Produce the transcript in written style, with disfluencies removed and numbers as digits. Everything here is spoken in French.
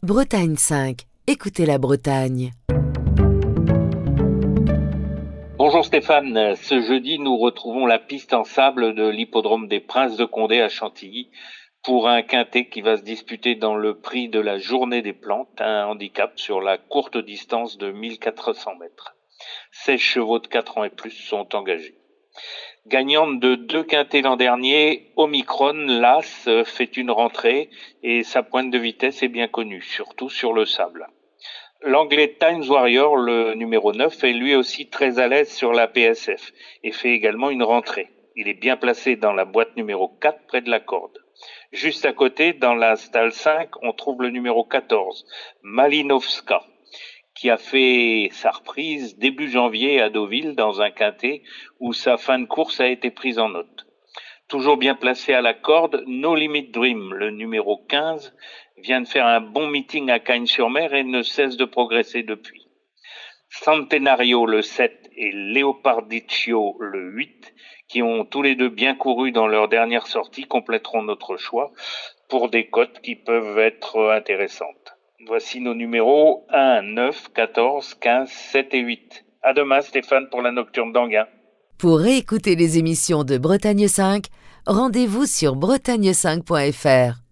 Bretagne 5, écoutez la Bretagne. Bonjour Stéphane, ce jeudi nous retrouvons la piste en sable de l'hippodrome des Princes de Condé à Chantilly pour un quintet qui va se disputer dans le prix de la Journée des Plantes, un handicap sur la courte distance de 1400 mètres. 16 chevaux de 4 ans et plus sont engagés. Gagnante de 2 quintets l'an dernier, Omicron, l'As, fait une rentrée et sa pointe de vitesse est bien connue, surtout sur le sable. L'anglais Times Warrior, le numéro 9, est lui aussi très à l'aise sur la PSF et fait également une rentrée. Il est bien placé dans la boîte numéro 4 près de la corde. Juste à côté, dans la stalle 5, on trouve le numéro 14, Malinovska, qui a fait sa reprise début janvier à Deauville dans un quintet où sa fin de course a été prise en note. Toujours bien placé à la corde, No Limit Dream, le numéro 15, vient de faire un bon meeting à Cagnes-sur-Mer et ne cesse de progresser depuis. Centenario, le 7, et Leopardiccio, le 8, qui ont tous les deux bien couru dans leur dernière sortie, compléteront notre choix pour des cotes qui peuvent être intéressantes. Voici nos numéros 1, 9, 14, 15, 7 et 8. À demain Stéphane pour la Nocturne d'Anguin. Pour réécouter les émissions de Bretagne 5, rendez-vous sur bretagne5.fr.